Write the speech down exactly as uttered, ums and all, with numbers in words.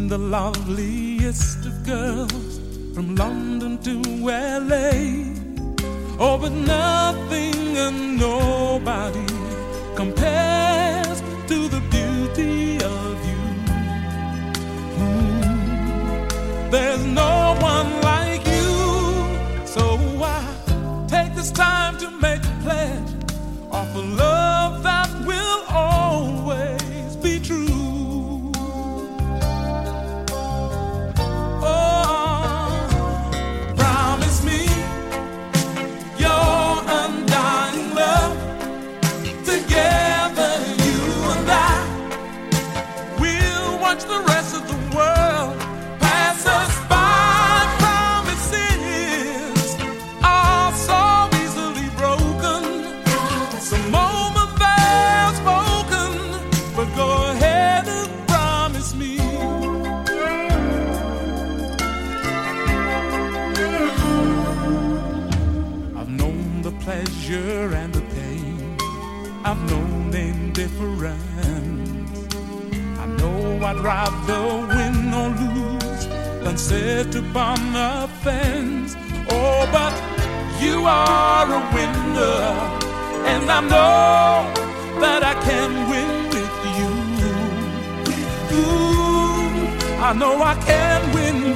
the loveliest of girls from London to L A. Oh, but nothing and nobody compares to the beauty of you. Mm. There's no one like you. So I take this time to make a pledge of a love that will always be true. The rest of the world pass us by. Promises are so easily broken. Some moment they're spoken, but go ahead and promise me. I've known the pleasure and the pain. I've known indifference. I'd rather win or lose than sit upon a fence. Oh, but you are a winner, and I know that I can win with you. Ooh, I know I can win